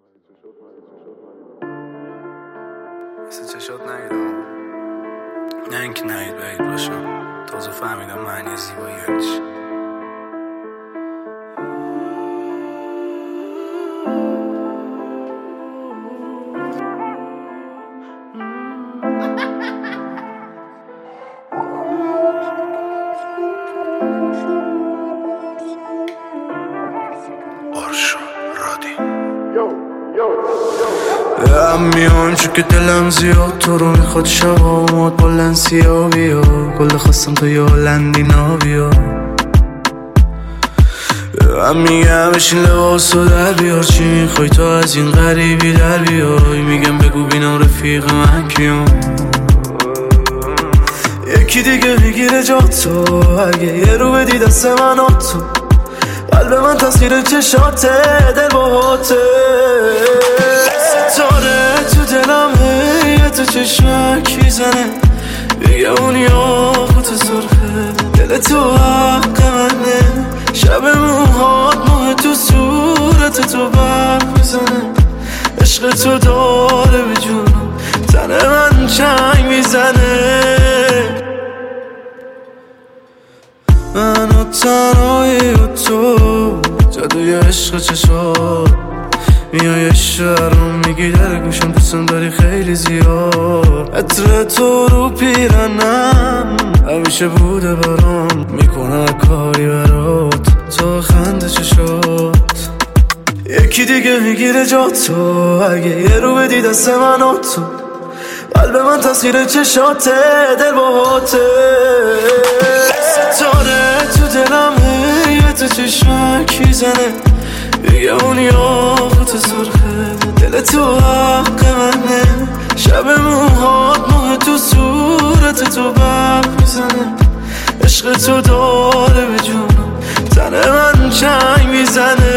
مثل چشات نیدم، نه اینکه نهید بعید باشم. تازه فهمیدم معنی زیبایی یعنی چی. میام چون که دلم زیاد تو رو میخواد شب آماد با لنسیا بیا گل خواستم تو یه هلندی نابیا هم میگم بشین لباسو در بیار چی میخوای تو از این غریبی در بیای میگم بگو بینم رفیق من کیم یکی دیگه میگیره جا تو اگه یه رو بدی دست من تو قلب من تصویر چشاته دل باهاته ستاره تو دلمه یه تو چشمک میزنه بگه اون یاقوت سرخه دل تو حق منه شب موهات ماه تو صورت تو برق میزنه عشق تو داره به جونم تن من چنگ میزنه من و تنهایی و تو جادوی عشق چشات میای شهرم میگی در گوشم دوستم داری خیلی زیاد عطر تو رو پیرنم همیشه بوده برام میکنه کاری برات تو خنده چشات یکی دیگه میگیره جا تو اگه یه رو بدی دست من تو قلب من تصویر چشاته دل باهاته ستاره تو دلمه یه تو چشمک میزنه بگه اون یاقوت سرخه دل تو حق منه شب موهات ماه تو صورت تو برق میزنه عشق تو داره به جونم تن من چنگ میزنه